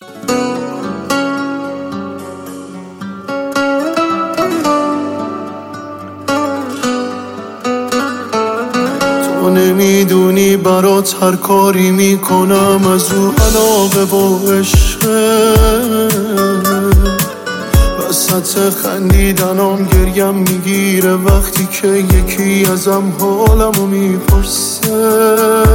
تو نمیدونی برات هر کاری میکنم از رو علاقه و عشقه، وسط خندیدنم گریم میگیره وقتی که یکی ازم حالمو میپرسه.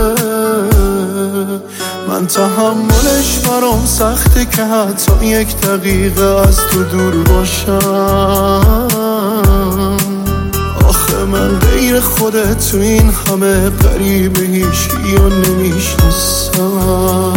من تحملش برام سخته که حتی یک دقیقه از تو دور باشم. آخه من غیر خودت تو این همه غریبه هیچی رو نمیشناسم.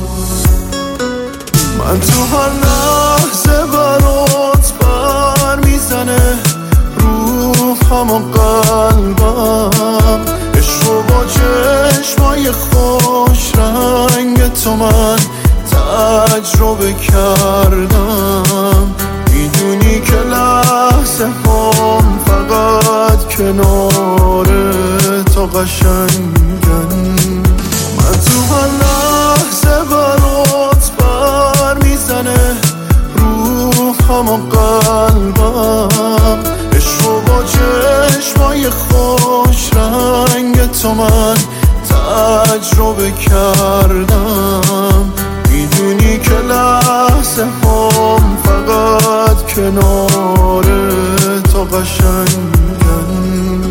من تو هر لحظه برات بر میزنه روحم و قلبم، عشق و با چشمای خوش رنگ تو من تجربه کردم. میدونی که لحظه هم فقط کنار تو قشنگن. من تو هر لحظه برات بر میزنه روحم و قلبم، عشق و با چشمای خوش رنگ تو من تجربه کردم. میدونی که لحظه هم فقط کنار تو قشنگن.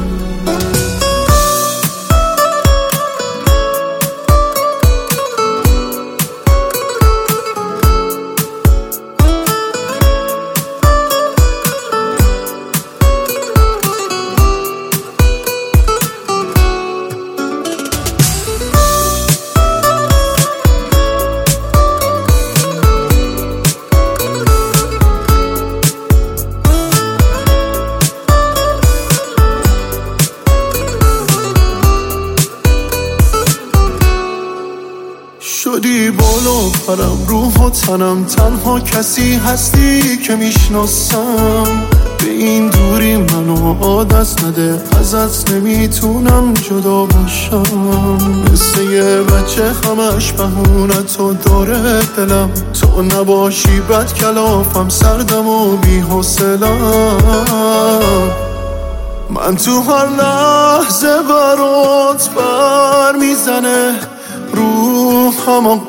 شدی بالا پرم روح و تنم، تنها کسی هستی که میشناسم. به این دوری منو عادت نده، ازت نمیتونم جدا باشم. مثل یه بچه همش بهونه تو داره دلم، تو نباشی بد کلافم سردم و بی حوصله‌ام. من تو هر لحظه برات بر میزنه روحم و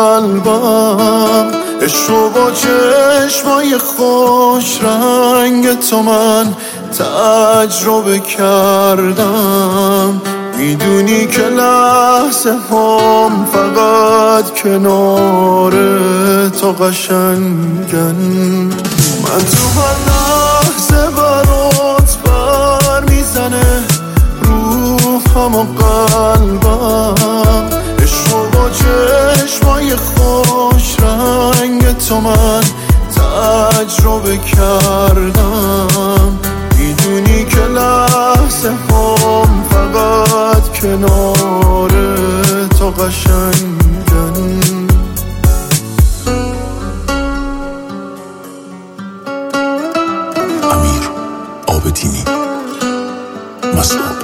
قلبم، عشق و با چشمای خوش رنگ تو من تجربه کردم. میدونی که لحظه هم فقط کنار تو قشنگن. من تو هر لحظه برات بر میزنه روحم و قلبم، عشق و با چشمای خوش رنگ تو من تجربه کردم. میدونی که لحظه هم فقط کنار تو قشنگن. امیر عابدینی، مسعود.